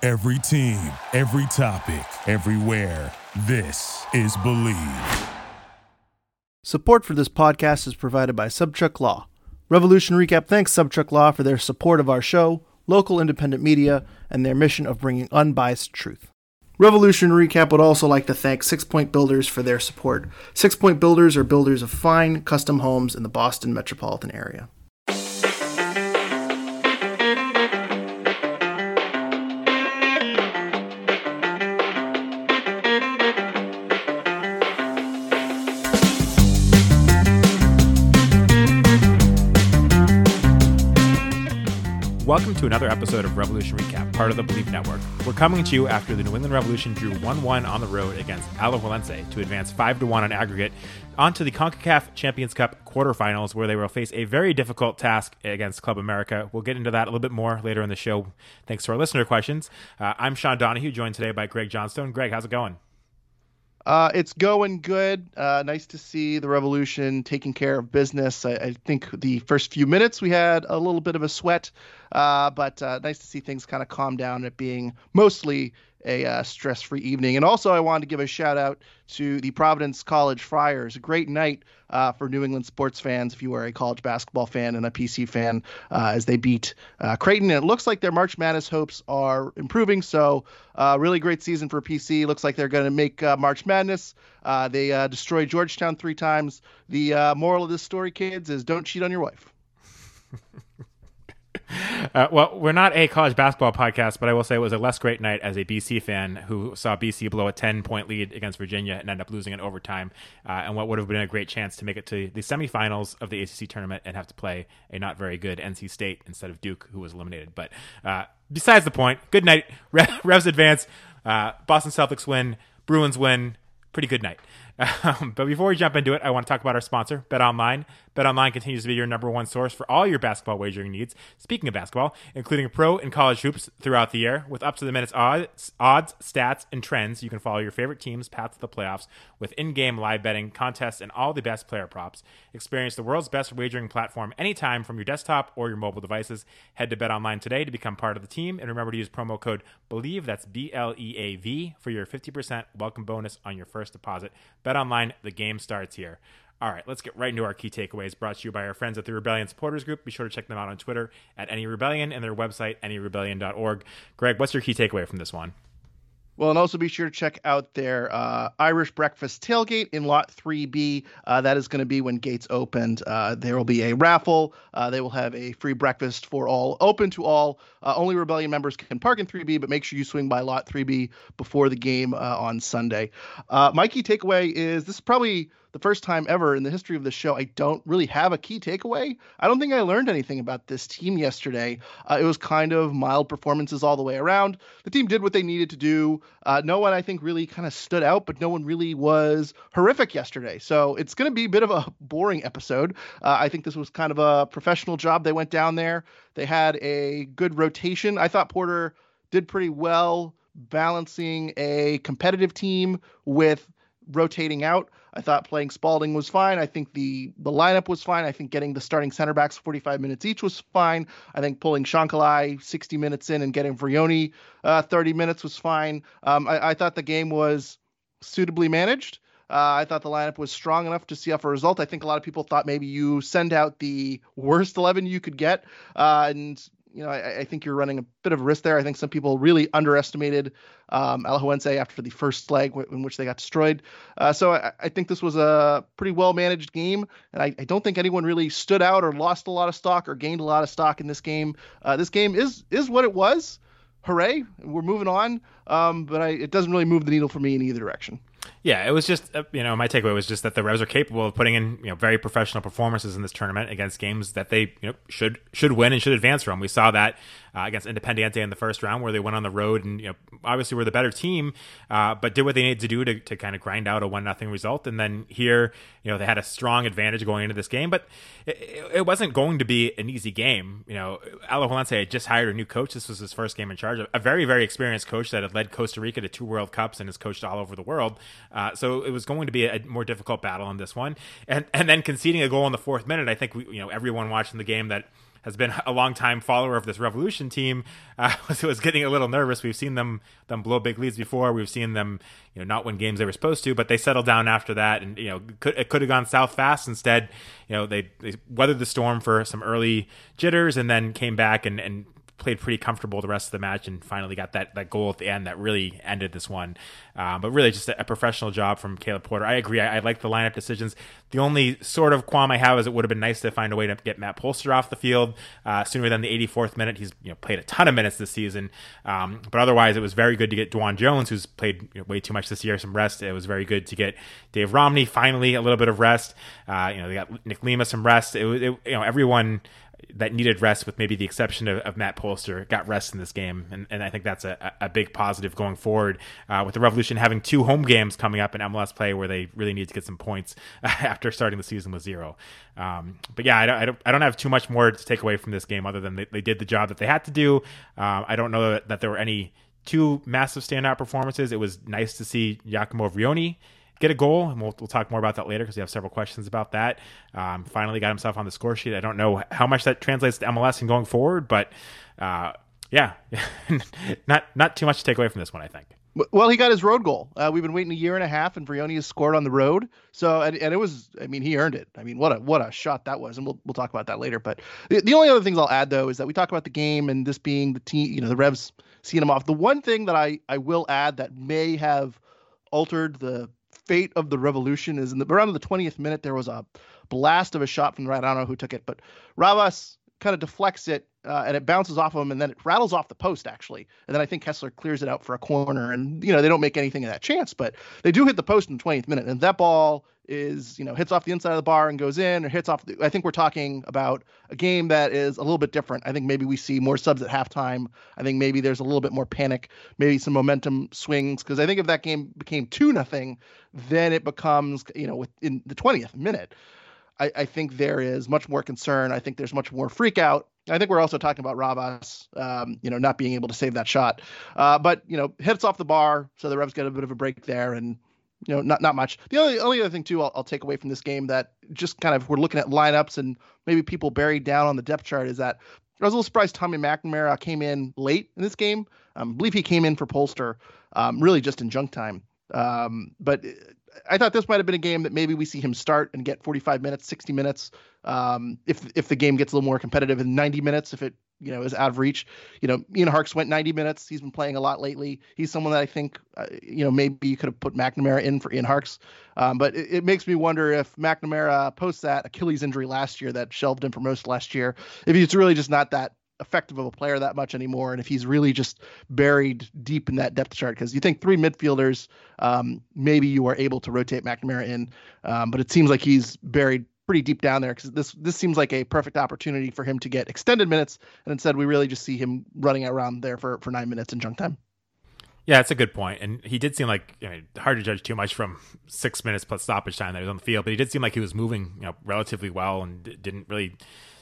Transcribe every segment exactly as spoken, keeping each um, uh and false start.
Every team, every topic, everywhere. This is Believe. Support for this podcast is provided by Subchuck Law. Revolution Recap thanks Subchuck Law for their support of our show, local independent media, and their mission of bringing unbiased truth. Revolution Recap would also like to thank Six Point Builders for their support. Six Point Builders are builders of fine, custom homes in the Boston metropolitan area. Welcome to another episode of Revolution Recap, part of the Believe Network. We're coming to you after the New England Revolution drew one one on the road against Alajuelense to advance five to one on aggregate onto the CONCACAF Champions Cup quarterfinals, where they will face a very difficult task against Club America. We'll get into that a little bit more later in the show, thanks to our listener questions. Uh, I'm Sean Donahue, joined today by Greg Johnstone. Greg, how's it going? Uh, it's going good. Uh, nice to see the Revolution taking care of business. I, I think the first few minutes we had a little bit of a sweat, uh, but uh, nice to see things kind of calm down, it being mostly a uh, stress-free evening. And also I wanted to give a shout out to the Providence College Friars. A great night uh, for New England sports fans if you are a college basketball fan and a P C fan uh, as they beat uh, Creighton. And it looks like their March Madness hopes are improving. So uh, really great season for P C. Looks like they're going to make uh, March Madness. Uh, they uh, destroyed Georgetown three times. The uh, moral of this story, kids, is don't cheat on your wife. Uh, well, we're not a college basketball podcast, but I will say it was a less great night as a B C fan who saw B C blow a ten-point lead against Virginia and end up losing in overtime, uh, and what would have been a great chance to make it to the semifinals of the A C C tournament and have to play a not very good N C State instead of Duke, who was eliminated. But uh, besides the point, good night. Revs advance. Uh, Boston Celtics win. Bruins win. Pretty good night. Um, but before we jump into it, I want to talk about our sponsor, BetOnline. BetOnline continues to be your number one source for all your basketball wagering needs. Speaking of basketball, including pro and college hoops throughout the year, with up-to-the-minute odds, odds, stats, and trends, you can follow your favorite team's path to the playoffs with in-game live betting, contests, and all the best player props. Experience the world's best wagering platform anytime from your desktop or your mobile devices. Head to BetOnline today to become part of the team, and remember to use promo code BELIEVE, that's B L E A V, for your fifty percent welcome bonus on your first deposit. BetOnline, the game starts here. All right, let's get right into our key takeaways, brought to you by our friends at the Rebellion Supporters Group. Be sure to check them out on Twitter at Any Rebellion and their website, any rebellion dot org. Greg, what's your key takeaway from this one? Well, and also be sure to check out their uh, Irish Breakfast Tailgate in Lot three B. Uh, that is going to be when gates opened. Uh, there will be a raffle. Uh, they will have a free breakfast for all, open to all. Uh, only Rebellion members can park in three B, but make sure you swing by Lot three B before the game uh, on Sunday. Uh, my key takeaway is this is probably the first time ever in the history of the show I don't really have a key takeaway. I don't think I learned anything about this team yesterday. Uh, it was kind of mild performances all the way around. The team did what they needed to do. Uh, no one, I think, really kind of stood out, but no one really was horrific yesterday. So it's going to be a bit of a boring episode. Uh, I think this was kind of a professional job. They went down there. They had a good rotation. I thought Porter did pretty well balancing a competitive team with rotating out. I thought playing Spalding was fine. I think the the lineup was fine. I think getting the starting center backs forty-five minutes each was fine. I think pulling Shankali sixty minutes in and getting Vrioni uh, thirty minutes was fine. Um, I, I thought the game was suitably managed. Uh, I thought the lineup was strong enough to see off a result. I think a lot of people thought maybe you send out the worst eleven you could get, uh, and you know, I, I think you're running a bit of a risk there. I think some people really underestimated um, Alajuelense after the first leg w- in which they got destroyed. Uh, so I, I think this was a pretty well-managed game, and I, I don't think anyone really stood out or lost a lot of stock or gained a lot of stock in this game. Uh, this game is is what it was. Hooray, we're moving on, um, but I, it doesn't really move the needle for me in either direction. Yeah, it was just, uh, you know, my takeaway was just that the Revs are capable of putting in, you know, very professional performances in this tournament against games that they, you know, should should win and should advance from. We saw that uh, against Independiente in the first round, where they went on the road and, you know, obviously were the better team, uh, but did what they needed to do to, to kind of grind out a one nothing result. And then here, you know, they had a strong advantage going into this game, but it, it wasn't going to be an easy game. You know, Alajuelense had just hired a new coach. This was his first game in charge, a very, very experienced coach that had led Costa Rica to two World Cups and has coached all over the world. Uh, so it was going to be a more difficult battle in this one. And and then conceding a goal in the fourth minute, I think we, you know, everyone watching the game that has been a long time follower of this Revolution team, uh, was, was getting a little nervous. We've seen them them blow big leads before. We've seen them, you know, not win games they were supposed to, but they settled down after that, and you know, could, it could have gone south fast. Instead, you know, they, they weathered the storm for some early jitters, and then came back and and. played pretty comfortable the rest of the match and finally got that, that goal at the end that really ended this one. Um, but really just a, a professional job from Caleb Porter. I agree. I, I like the lineup decisions. The only sort of qualm I have is it would have been nice to find a way to get Matt Polster off the field uh, sooner than the eighty-fourth minute. He's you know played a ton of minutes this season. Um, but otherwise, it was very good to get Dwan Jones, who's played you know, way too much this year, some rest. It was very good to get Dave Romney, finally, a little bit of rest. Uh, you know, they got Nick Lima some rest. It was, it, you know, everyone that needed rest, with maybe the exception of, of Matt Polster, got rest in this game. And, and I think that's a, a big positive going forward uh, with the Revolution having two home games coming up in M L S play where they really need to get some points after starting the season with zero. Um, but yeah, I don't, I don't, I don't have too much more to take away from this game other than they, they did the job that they had to do. Um, I don't know that, that there were any two massive standout performances. It was nice to see Giacomo Vrioni get a goal, and we'll, we'll talk more about that later because we have several questions about that. Um, finally got himself on the score sheet. I don't know how much that translates to M L S and going forward, but uh, yeah, not not too much to take away from this one, I think. Well, he got his road goal. Uh, we've been waiting a year and a half, and Vrioni has scored on the road. So, and, and it was, I mean, he earned it. I mean, what a what a shot that was, and we'll we'll talk about that later. But the, the only other things I'll add though is that we talk about the game and this being the team, you know, the Revs seeing him off. The one thing that I I will add that may have altered the fate of the Revolution is in the around the twentieth minute there was a blast of a shot from the right. I don't know who took it, but Ravas kind of deflects it uh, and it bounces off of him, and then it rattles off the post actually, and then I think Kessler clears it out for a corner, and you know they don't make anything of that chance, but they do hit the post in the twentieth minute, and that ball is you know hits off the inside of the bar and goes in, or hits off the, I think we're talking about a game that is a little bit different. I think maybe we see more subs at halftime. I think maybe there's a little bit more panic, maybe some momentum swings, because I think if that game became two nothing, then it becomes you know within the twentieth minute. I, I think there is much more concern. I think there's much more freak out. I think we're also talking about Ravas, um, you know, not being able to save that shot. Uh, but, you know, hits off the bar, so the Revs get a bit of a break there, and, you know, not not much. The only, only other thing, too, I'll, I'll take away from this game that just kind of we're looking at lineups and maybe people buried down on the depth chart is that I was a little surprised Tommy McNamara came in late in this game. Um, I believe he came in for Polster, um, really just in junk time. Um, but I thought this might have been a game that maybe we see him start and get forty-five minutes, sixty minutes. Um, if if the game gets a little more competitive, in ninety minutes, if it you know is out of reach. You know, Ian Harkes went ninety minutes. He's been playing a lot lately. He's someone that I think uh, you know maybe you could have put McNamara in for Ian Harkes. Um, but it, it makes me wonder if McNamara post that Achilles injury last year that shelved him for most last year, if he's really just not that effective of a player that much anymore, and if he's really just buried deep in that depth chart, because you think three midfielders, um, maybe you are able to rotate McNamara in, um, but it seems like he's buried pretty deep down there, because this this seems like a perfect opportunity for him to get extended minutes, and instead we really just see him running around there for, for nine minutes in junk time. Yeah, that's a good point. And he did seem like, you know, hard to judge too much from six minutes plus stoppage time that he was on the field, but he did seem like he was moving, you know, relatively well, and didn't really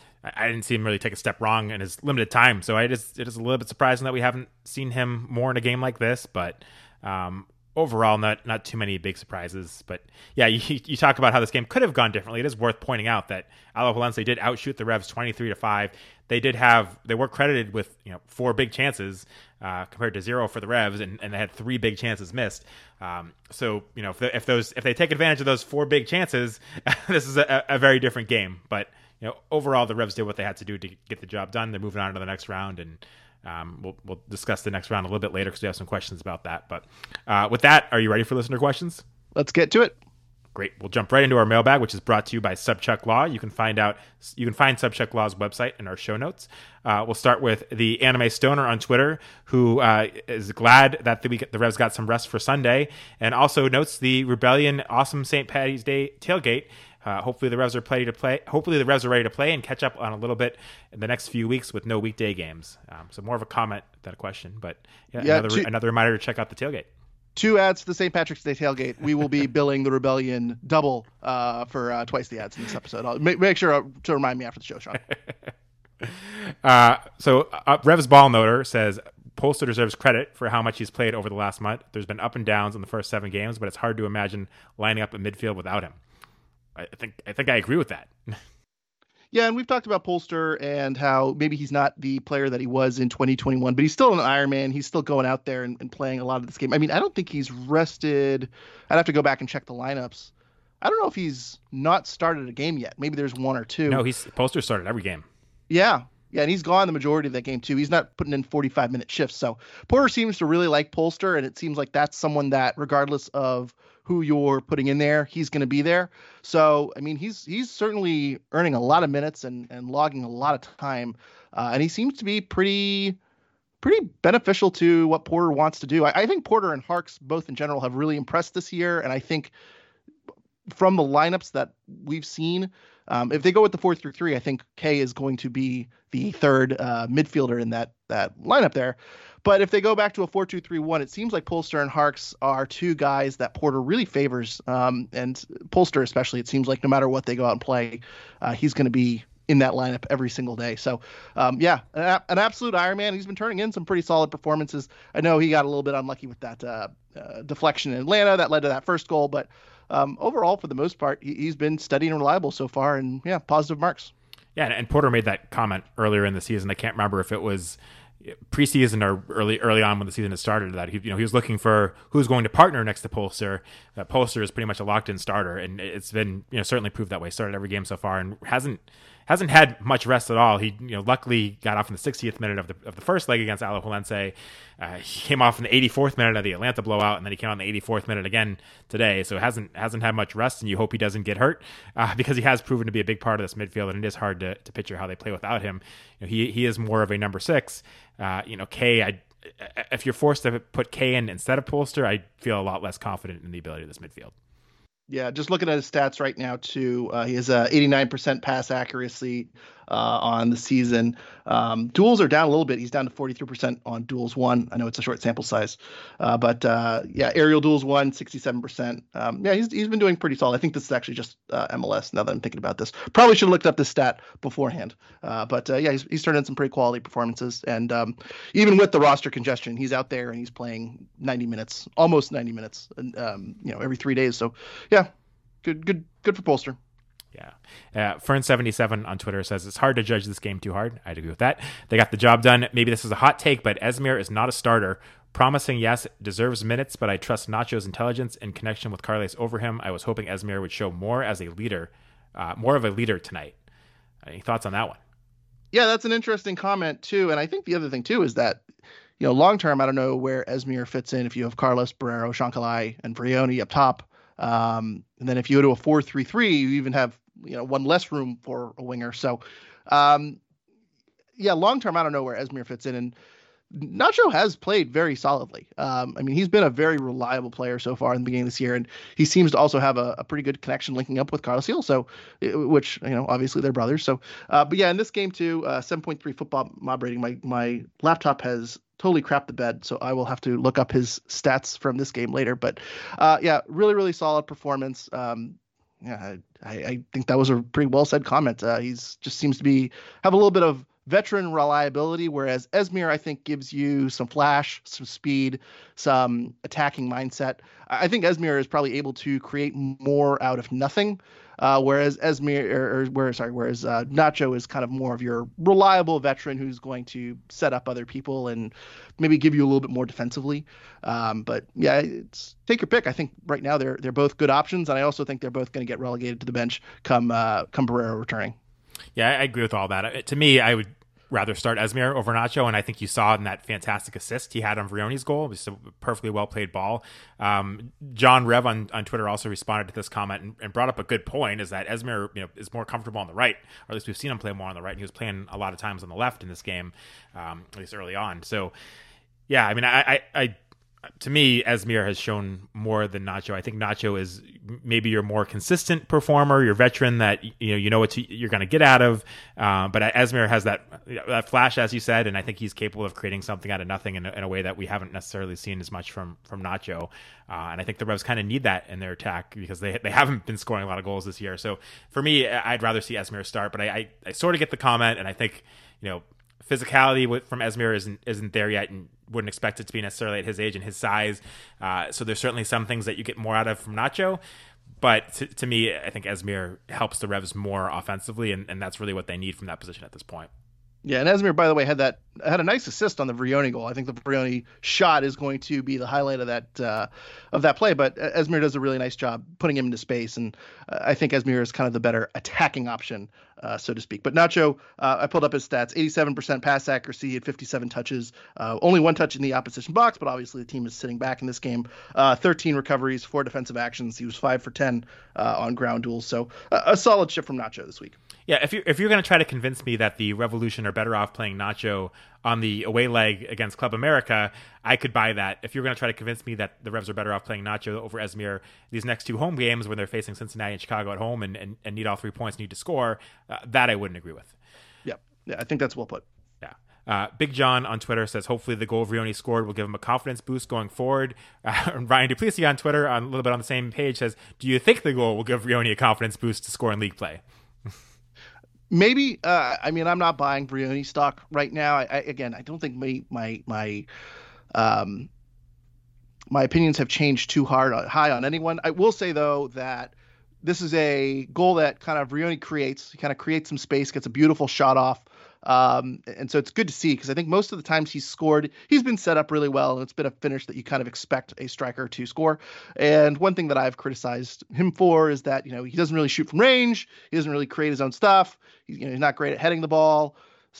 I didn't see him really take a step wrong in his limited time. So I just, it is a little bit surprising that we haven't seen him more in a game like this, but um, overall, not, not too many big surprises. But yeah, you, you talk about how this game could have gone differently. It is worth pointing out that Alajuelense did outshoot the Revs twenty-three to five. They did have, they were credited with, you know, four big chances uh, compared to zero for the Revs, and, and they had three big chances missed. Um, so, you know, if, the, if those, if they take advantage of those four big chances, this is a, a very different game. But you know, overall, the Revs did what they had to do to get the job done. They're moving on to the next round, and um, we'll we'll discuss the next round a little bit later because we have some questions about that. But uh, with that, are you ready for listener questions? Let's get to it. Great. We'll jump right into our mailbag, which is brought to you by Subchuck Law. You can find out you can find Subchuck Law's website in our show notes. Uh, we'll start with the Anime Stoner on Twitter, who uh, is glad that the, week, the Revs got some rest for Sunday, and also notes the Rebellion Awesome Saint Patty's Day tailgate. Uh, hopefully the Revs are ready to play. Hopefully the Revs are ready to play and catch up on a little bit in the next few weeks with no weekday games. Um, so more of a comment than a question, but yeah, yeah another two, another reminder to check out the tailgate. Two ads to the Saint Patrick's Day tailgate. We will be billing the Rebellion double uh, for uh, twice the ads in this episode. I'll make, make sure to remind me after the show, Sean. uh, so uh, Revs Ball Noter says Polster deserves credit for how much he's played over the last month. There's been up and downs in the first seven games, but it's hard to imagine lining up in midfield without him. I think I think I agree with that. Yeah, and we've talked about Polster and how maybe he's not the player that he was in twenty twenty-one, but he's still an Ironman. He's still going out there and, and playing a lot of this game. I mean, I don't think he's rested. I'd have to go back and check the lineups. I don't know if he's not started a game yet. Maybe there's one or two. No, he's Polster started every game. Yeah. Yeah, and he's gone the majority of that game, too. He's not putting in forty-five minute shifts. So Porter seems to really like Polster, and it seems like that's someone that, regardless of who you're putting in there, he's going to be there. So, I mean, he's he's certainly earning a lot of minutes and, and logging a lot of time. Uh, and he seems to be pretty pretty beneficial to what Porter wants to do. I, I think Porter and Harks, both in general, have really impressed this year. And I think from the lineups that we've seen, um, if they go with the four through three, I think Kay is going to be the third uh, midfielder in that that lineup there. But if they go back to a four two three one, it seems like Polster and Harks are two guys that Porter really favors. Um, and Polster especially, it seems like no matter what they go out and play, uh, he's going to be in that lineup every single day. So, um, yeah, an, an absolute Ironman. He's been turning in some pretty solid performances. I know he got a little bit unlucky with that uh, uh, deflection in Atlanta that led to that first goal, but um, overall, for the most part, he, he's been steady and reliable so far, and yeah, positive marks. Yeah, and Porter made that comment earlier in the season. I can't remember if it was preseason or early early on when the season had started, that he you know he was looking for who's going to partner next to Polster. That Polster is pretty much a locked in starter, and it's been you know certainly proved that way. Started every game so far and hasn't hasn't had much rest at all. He you know luckily got off in the sixtieth minute of the of the first leg against Alajuelense. Uh, he came off in the eighty-fourth minute of the Atlanta blowout, and then he came on the eighty-fourth minute again today. So hasn't hasn't had much rest, and you hope he doesn't get hurt uh, because he has proven to be a big part of this midfield, and it is hard to, to picture how they play without him. You know, he he is more of a number six. Uh, you know, Kay, I, if you're forced to put Kay in instead of Polster, I feel a lot less confident in the ability of this midfield. Yeah, just looking at his stats right now, too. Uh, he has a eighty-nine percent pass accuracy uh, on the season. Um, duels are down a little bit. He's down to forty-three percent on duels one. I know it's a short sample size. Uh, but, uh, yeah, aerial duels one, sixty-seven percent. Um, yeah, he's he's been doing pretty solid. I think this is actually just uh, M L S now that I'm thinking about this. Probably should have looked up this stat beforehand. Uh, but, uh, yeah, he's, he's turned in some pretty quality performances. And um, even with the roster congestion, he's out there and he's playing ninety minutes, almost ninety minutes, um, you know, every three days. So, yeah. Good, good, good for Polster. Yeah. Uh, Fern seventy-seven on Twitter says it's hard to judge this game too hard. I'd agree with that. They got the job done. Maybe this is a hot take, but Esmir is not a starter. Promising, yes, deserves minutes, but I trust Nacho's intelligence and connection with Carles over him. I was hoping Esmir would show more as a leader, uh, more of a leader tonight. Any thoughts on that one? Yeah, that's an interesting comment too. And I think the other thing too is that, you know, long term, I don't know where Esmir fits in if you have Carlos, Barrero, Shankali, and Vrioni up top. Um, and then if you go to a four three three, you even have, you know, one less room for a winger. So, um, yeah, long term, I don't know where Esmir fits in. And Nacho has played very solidly. Um, I mean, he's been a very reliable player so far in the beginning of this year, and he seems to also have a, a pretty good connection linking up with Carlos Gil. So, which, you know, obviously they're brothers. So, uh, but yeah, in this game too, uh, seven point three football mob rating. My my laptop has totally crapped the bed, so I will have to look up his stats from this game later. But uh, yeah, really, really solid performance. Um, yeah, I, I think that was a pretty well said comment. Uh, he's just seems to be have a little bit of veteran reliability, whereas Esmir, I think, gives you some flash, some speed, some attacking mindset. I think Esmir is probably able to create more out of nothing, uh, whereas Esmir, or, or where sorry, whereas uh, Nacho is kind of more of your reliable veteran who's going to set up other people and maybe give you a little bit more defensively. Um, but yeah, it's take your pick. I think right now they're they're both good options, and I also think they're both going to get relegated to the bench come uh, come Barrero returning. Yeah, I agree with all that. To me, I would rather start Esmir over Nacho, and I think you saw in that fantastic assist he had on Vrioni's goal. It was a perfectly well-played ball. Um, John Rev on, on Twitter also responded to this comment and, and brought up a good point, is that Esmir, you know, is more comfortable on the right, or at least we've seen him play more on the right, and he was playing a lot of times on the left in this game, um, at least early on. So, yeah, I mean, I, I, I to me, Esmir has shown more than Nacho. I think Nacho is maybe your more consistent performer, your veteran that you know you know what to, you're going to get out of. Uh, but Esmir has that that flash, as you said, and I think he's capable of creating something out of nothing in a, in a way that we haven't necessarily seen as much from from Nacho. Uh, and I think the Revs kind of need that in their attack because they they haven't been scoring a lot of goals this year. So for me, I'd rather see Esmir start. But I I, I sort of get the comment, and I think you know. physicality with, from Esmir isn't isn't there yet, and wouldn't expect it to be necessarily at his age and his size. Uh, so there's certainly some things that you get more out of from Nacho. But to, to me, I think Esmir helps the Revs more offensively, and, and that's really what they need from that position at this point. Yeah, and Esmir, by the way, had that had a nice assist on the Vrioni goal. I think the Vrioni shot is going to be the highlight of that uh, of that play. But Esmir does a really nice job putting him into space, and uh, I think Esmir is kind of the better attacking option, uh, so to speak. But Nacho, uh, I pulled up his stats: eighty-seven percent pass accuracy, he had fifty-seven touches, uh, only one touch in the opposition box, but obviously the team is sitting back in this game. Uh, thirteen recoveries, four defensive actions. He was five for ten uh, on ground duels. So uh, a solid shift from Nacho this week. Yeah, if you're, if you're going to try to convince me that the Revolution are better off playing Nacho on the away leg against Club America, I could buy that. If you're going to try to convince me that the Revs are better off playing Nacho over Esmir these next two home games when they're facing Cincinnati and Chicago at home and, and, and need all three points, need to score, uh, that I wouldn't agree with. Yeah, yeah, I think that's well put. Yeah. Uh, Big John on Twitter says, hopefully the goal Vrioni scored will give him a confidence boost going forward. Uh, Ryan Duplessis on Twitter, on a little bit on the same page, says, do you think the goal will give Vrioni a confidence boost to score in league play? Maybe. Uh, I mean, I'm not buying Vrioni stock right now. I, I, again, I don't think my my my um my opinions have changed too hard uh, high on anyone. I will say though that this is a goal that kind of Vrioni creates. He kind of creates some space, gets a beautiful shot off. Um, and so it's good to see because I think most of the times he's scored, he's been set up really well, and it's been a finish that you kind of expect a striker to score. And one thing that I've criticized him for is that, you know, he doesn't really shoot from range. He doesn't really create his own stuff. He's, you know, he's not great at heading the ball.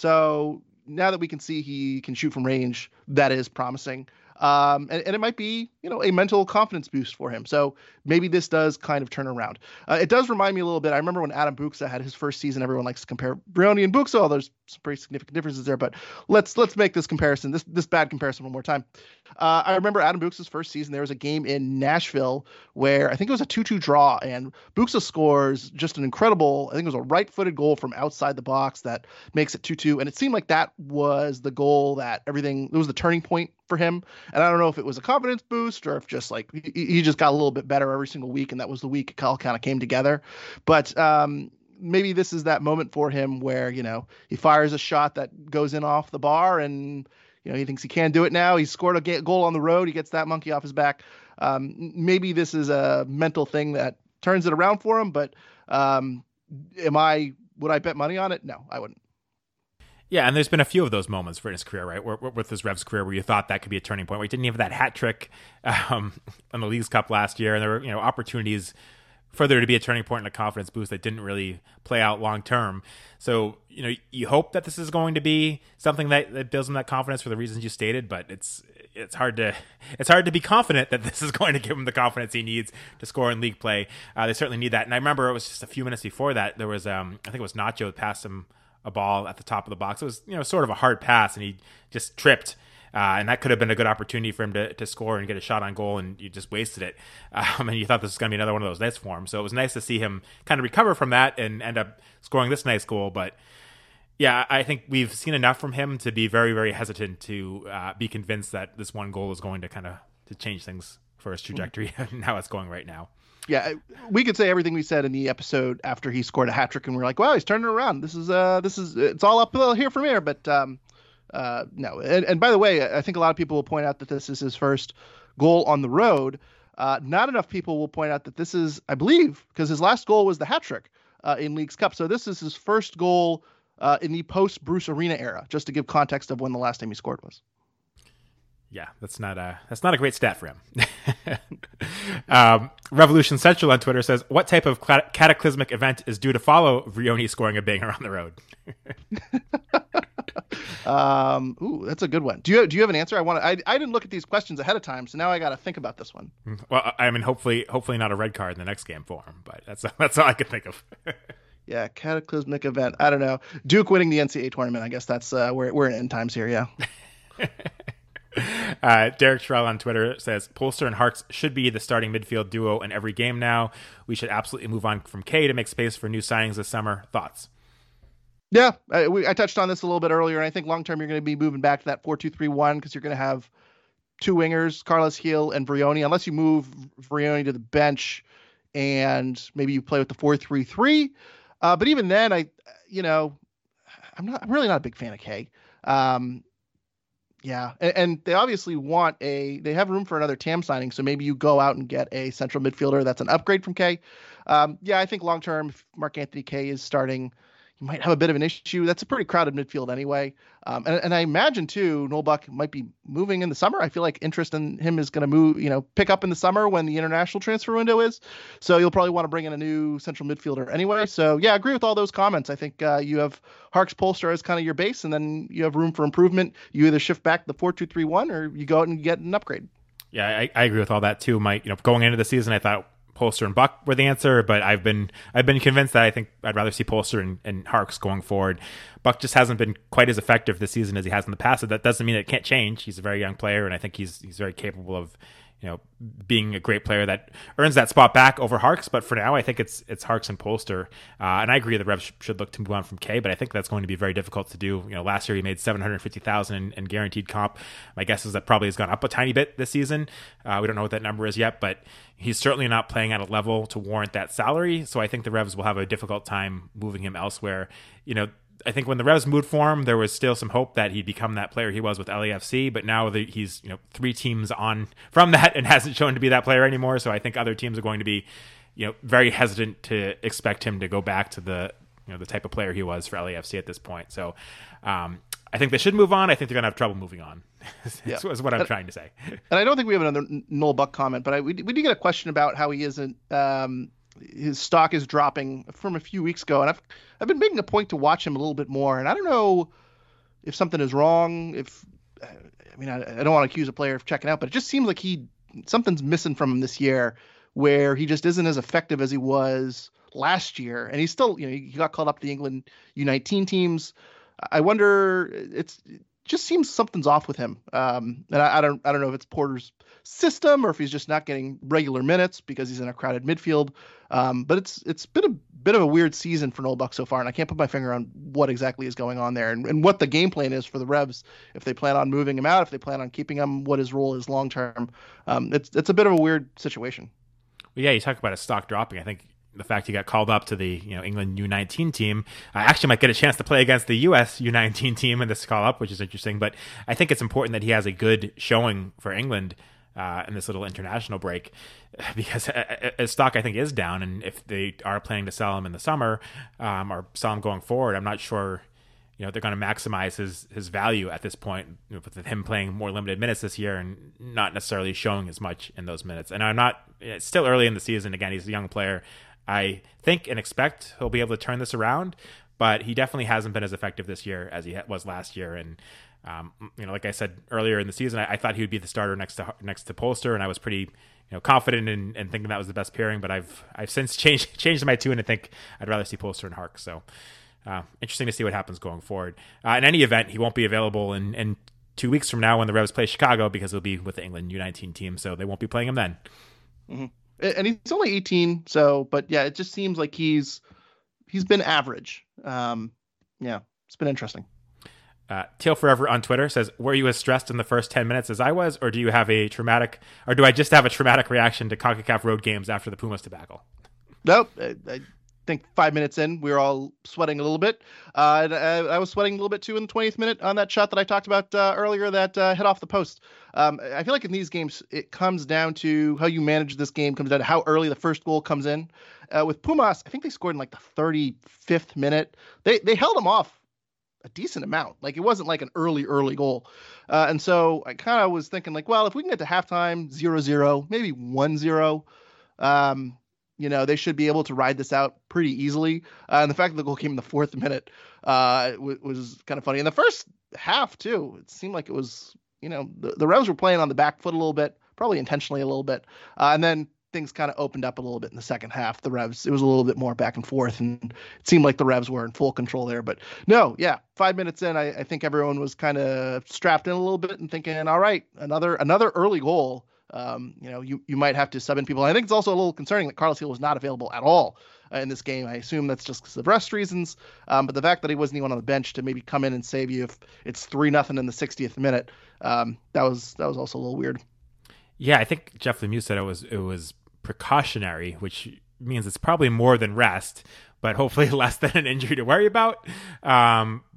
So now that we can see he can shoot from range, that is promising. Um, and, and it might be, you know, a mental confidence boost for him. So maybe this does kind of turn around. Uh, it does remind me a little bit. I remember when Adam Buxa had his first season, everyone likes to compare Vrioni and Buxa. Oh, there's some pretty significant differences there, but let's, let's make this comparison, this, this bad comparison one more time. Uh, I remember Adam Buxa's first season. There was a game in Nashville where I think it was a two two draw, and Buxa scores just an incredible, I think it was a right-footed goal from outside the box that makes it two two. And it seemed like that was the goal that everything, it was the turning point for him. And I don't know if it was a confidence boost or if just like he, he just got a little bit better every single week, and that was the week it all kind of came together. But um, maybe this is that moment for him where, you know, he fires a shot that goes in off the bar, and you know he thinks he can do it now. He scored a goal on the road. He gets that monkey off his back. Um, maybe this is a mental thing that turns it around for him. But um, am I? Would I bet money on it? No, I wouldn't. Yeah, and there's been a few of those moments for his career, right? Where, with his Revs career, where you thought that could be a turning point. Where he didn't have that hat trick um, in the Leagues Cup last year, and there were, you know, opportunities for there to be a turning point and a confidence boost that didn't really play out long term. So, you know, you hope that this is going to be something that, that builds him that confidence for the reasons you stated, but it's it's hard to it's hard to be confident that this is going to give him the confidence he needs to score in league play. Uh, they certainly need that. And I remember it was just a few minutes before that, there was um, I think it was Nacho that passed him a ball at the top of the box. It was, you know, sort of a hard pass, and he just tripped. Uh, and that could have been a good opportunity for him to, to score and get a shot on goal, and you just wasted it. Um, and you thought this was going to be another one of those nights for him. So it was nice to see him kind of recover from that and end up scoring this nice goal. But yeah, I think we've seen enough from him to be very, very hesitant to uh, be convinced that this one goal is going to kind of to change things for his trajectory and how it's going right now. Yeah, we could say everything we said in the episode after he scored a hat trick, and we're like, "Wow, he's turning it around. This is uh, this is it's all uphill here from here." But um, uh, no. And, and by the way, I think a lot of people will point out that this is his first goal on the road. Uh, not enough people will point out that this is, I believe, because his last goal was the hat trick uh, in Leagues Cup. So this is his first goal uh, in the post Bruce Arena era. Just to give context of when the last time he scored was. Yeah, that's not a that's not a great stat for him. um, Revolution Central on Twitter says, "What type of cataclysmic event is due to follow Vrioni scoring a banger on the road?" um, ooh, that's a good one. Do you do you have an answer? I want. I I didn't look at these questions ahead of time, so now I got to think about this one. Well, I mean, hopefully, hopefully not a red card in the next game for him, but that's that's all I could think of. Yeah, cataclysmic event. I don't know. Duke winning the N C double A tournament. I guess that's uh, we're we're in end times here. Yeah. Uh, Derek Shrell on Twitter says, Polster and Hartz should be the starting midfield duo in every game now. We should absolutely move on from K to make space for new signings this summer. Thoughts? Yeah, I, we, I touched on this a little bit earlier, and I think long-term you're going to be moving back to that four two three one because you're going to have two wingers, Carlos Gil and Vrioni, unless you move Vrioni to the bench and maybe you play with the four three three. Uh, but even then, I, you know, I'm not, I'm really not a big fan of K. Um, yeah, and, and they obviously want a. They have room for another T A M signing, so maybe you go out and get a central midfielder that's an upgrade from K. Um, yeah, I think long term, if Mark Anthony K is starting, you might have a bit of an issue. That's a pretty crowded midfield anyway. Um, and, and I imagine too, Noel Buck might be moving in the summer. I feel like interest in him is going to move, you know, pick up in the summer when the international transfer window is. So you'll probably want to bring in a new central midfielder anyway. So yeah, I agree with all those comments. I think uh, you have Harkes Polster as kind of your base, and then you have room for improvement. You either shift back to the four two three one or you go out and get an upgrade. Yeah, I, I agree with all that too. Mike, you know, going into the season, I thought Polster and Buck were the answer, but I've been I've been convinced that I think I'd rather see Polster and, and Harkes going forward. Buck just hasn't been quite as effective this season as he has in the past. So that doesn't mean it can't change. He's a very young player, and I think he's he's very capable of, you know, being a great player that earns that spot back over Harkes. But for now, I think it's it's Harkes and Polster. Uh, and I agree the Revs should look to move on from K, but I think that's going to be very difficult to do. You know, last year he made seven hundred fifty thousand dollars in, in guaranteed comp. My guess is that probably has gone up a tiny bit this season. Uh, we don't know what that number is yet, but he's certainly not playing at a level to warrant that salary. So I think the Revs will have a difficult time moving him elsewhere. You know, I think when the Revs moved for him, there was still some hope that he'd become that player he was with L A F C, but now the, he's, you know, three teams on from that and hasn't shown to be that player anymore. So I think other teams are going to be, you know, very hesitant to expect him to go back to the, you know, the type of player he was for L A F C at this point. So um, I think they should move on. I think they're going to have trouble moving on. Yeah. That's what I'm and, trying to say. And I don't think we have another Noel Buck comment, but I, we, we did get a question about how he isn't, um, his stock is dropping from a few weeks ago. And I've, I've been making a point to watch him a little bit more. And I don't know if something is wrong, if, I mean, I, I don't want to accuse a player of checking out, but it just seems like he, something's missing from him this year where he just isn't as effective as he was last year. And he's still, you know, he got called up to the England U nineteen teams. I wonder, it's, it just seems something's off with him. Um, and I, I don't, I don't know if it's Porter's system or if he's just not getting regular minutes because he's in a crowded midfield. Um, but it's, it's been a bit of a weird season for Noel Buck so far. And I can't put my finger on what exactly is going on there and, and what the game plan is for the Revs. If they plan on moving him out, if they plan on keeping him, what his role is long-term. Um, it's, it's a bit of a weird situation. Well, yeah, you talk about his stock dropping. I think the fact he got called up to the, you know, England U nineteen team, I actually might get a chance to play against the U S U nineteen team in this call up, which is interesting. But I think it's important that he has a good showing for England uh, in this little international break, because his stock, I think, is down. And if they are planning to sell him in the summer um, or sell him going forward, I'm not sure, you know, they're going to maximize his his value at this point, you know, with him playing more limited minutes this year and not necessarily showing as much in those minutes. And I'm not, it's still early in the season. Again, he's a young player. I think and expect he'll be able to turn this around, but he definitely hasn't been as effective this year as he was last year. And, um, you know, like I said earlier in the season, I, I thought he would be the starter next to next to Polster, and I was pretty, you know, confident in, in thinking that was the best pairing. But I've I've since changed changed my tune and think I'd rather see Polster and Harkes. So uh, interesting to see what happens going forward. Uh, in any event, he won't be available in, in two weeks from now when the Revs play Chicago because he'll be with the England U nineteen team, so they won't be playing him then. Mm-hmm. And he's only eighteen, so, but yeah, it just seems like he's he's been average. Um, yeah, it's been interesting. Uh, Teal Forever on Twitter says, "Were you as stressed in the first ten minutes as I was, or do you have a traumatic, or do I just have a traumatic reaction to CONCACAF road games after the Pumas debacle?" Nope. I, I think five minutes in, we were all sweating a little bit. Uh, and I, I was sweating a little bit too in the twentieth minute on that shot that I talked about uh, earlier that uh, hit off the post. Um, I feel like in these games, it comes down to how you manage this game, comes down to how early the first goal comes in. Uh, with Pumas, I think they scored in like the thirty-fifth minute. They they held them off a decent amount. Like it wasn't like an early, early goal. Uh, and so I kind of was thinking like, well, if we can get to halftime, zero zero, maybe one zero, um, you know, they should be able to ride this out pretty easily. Uh, and the fact that the goal came in the fourth minute uh, w- was kind of funny. In the first half, too, it seemed like it was, you know, the, the Revs were playing on the back foot a little bit, probably intentionally a little bit. Uh, and then things kind of opened up a little bit in the second half. The Revs, it was a little bit more back and forth, and it seemed like the Revs were in full control there. But no, yeah, five minutes in, I, I think everyone was kind of strapped in a little bit and thinking, all right, another another early goal. Um, you know, you, you might have to sub in people. I think it's also a little concerning that Carlos Gil was not available at all uh, in this game. I assume that's just because of rest reasons. Um, but the fact that he wasn't even on the bench to maybe come in and save you if it's three nothing in the sixtieth minute, um, that was that was also a little weird. Yeah, I think Jeff Lemieux said it was it was precautionary, which means it's probably more than rest, but hopefully less than an injury to worry about. Um,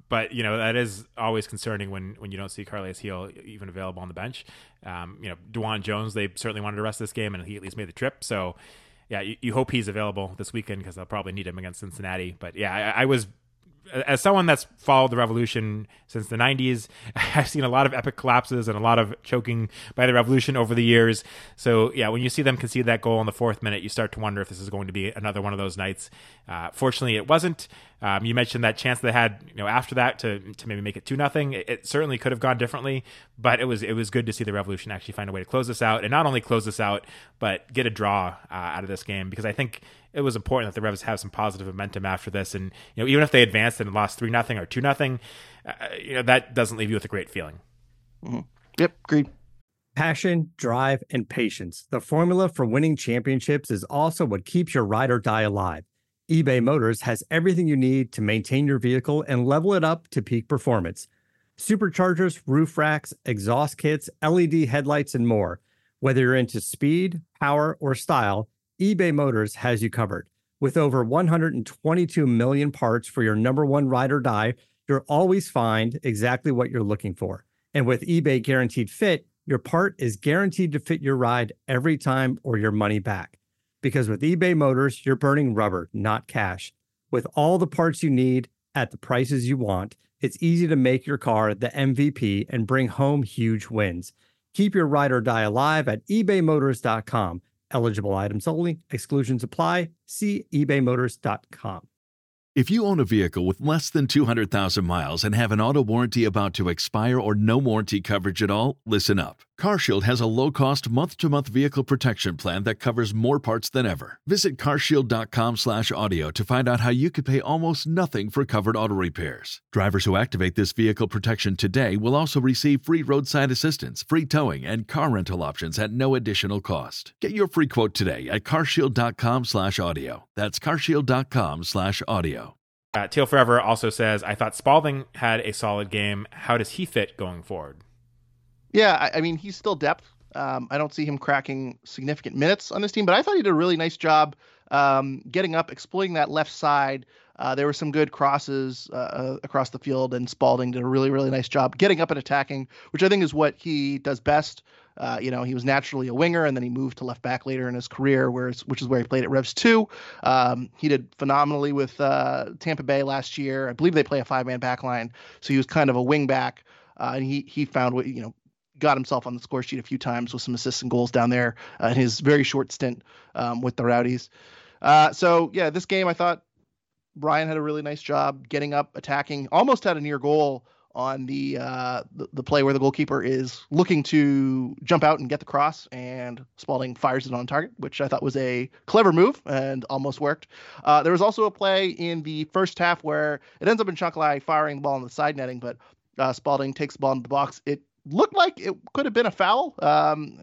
but you know that is always concerning when when you don't see Carles Gil even available on the bench. Um, you know, DeJuan Jones, they certainly wanted to rest this game, and he at least made the trip. So, yeah, you, you hope he's available this weekend because they'll probably need him against Cincinnati. But yeah, I, I was. As someone that's followed the Revolution since the nineties, I've seen a lot of epic collapses and a lot of choking by the Revolution over the years. So, yeah, when you see them concede that goal in the fourth minute, you start to wonder if this is going to be another one of those nights. Uh, fortunately, it wasn't. Um, you mentioned that chance they had, you know, after that to to maybe make it two nothing. It, it certainly could have gone differently, but it was it was good to see the Revolution actually find a way to close this out, and not only close this out, but get a draw uh, out of this game, because I think it was important that the Revs have some positive momentum after this, and you know, even if they advanced and lost three nothing or two nothing, uh, you know, that doesn't leave you with a great feeling. Mm-hmm. Yep, agreed. Passion, drive, and patience. The formula for winning championships is also what keeps your ride or die alive. eBay Motors has everything you need to maintain your vehicle and level it up to peak performance. Superchargers, roof racks, exhaust kits, L E D headlights, and more. Whether you're into speed, power, or style, eBay Motors has you covered. With over one hundred twenty-two million parts for your number one ride or die, you'll always find exactly what you're looking for. And with eBay Guaranteed Fit, your part is guaranteed to fit your ride every time or your money back. Because with eBay Motors, you're burning rubber, not cash. With all the parts you need at the prices you want, it's easy to make your car the M V P and bring home huge wins. Keep your ride or die alive at ebay motors dot com. Eligible items only. Exclusions apply. See ebay motors dot com. If you own a vehicle with less than two hundred thousand miles and have an auto warranty about to expire or no warranty coverage at all, listen up. CarShield has a low-cost month-to-month vehicle protection plan that covers more parts than ever. Visit carshield.com slash audio to find out how you could pay almost nothing for covered auto repairs. Drivers who activate this vehicle protection today will also receive free roadside assistance, free towing, and car rental options at no additional cost. Get your free quote today at carshield.com slash audio. That's carshield.com slash audio. Uh, Teal Forever also says, I thought Spalding had a solid game. How does he fit going forward? Yeah, I, I mean, he's still depth. Um, I don't see him cracking significant minutes on this team, but I thought he did a really nice job um, getting up, exploiting that left side. Uh, there were some good crosses uh, across the field, and Spalding did a really, really nice job getting up and attacking, which I think is what he does best. Uh, you know, he was naturally a winger, and then he moved to left back later in his career, where which is where he played at Revs two. Um, he did phenomenally with uh, Tampa Bay last year. I believe they play a five-man back line, so he was kind of a wing back, uh, and he he found what you know. got himself on the score sheet a few times with some assists and goals down there uh, in his very short stint um, with the Rowdies. Uh, so, yeah, this game I thought Brian had a really nice job getting up, attacking, almost had a near goal on the, uh, the the play where the goalkeeper is looking to jump out and get the cross, and Spalding fires it on target, which I thought was a clever move and almost worked. Uh, there was also a play in the first half where it ends up in Chancalay firing the ball on the side netting, but uh, Spalding takes the ball into the box. It looked like it could have been a foul. Um,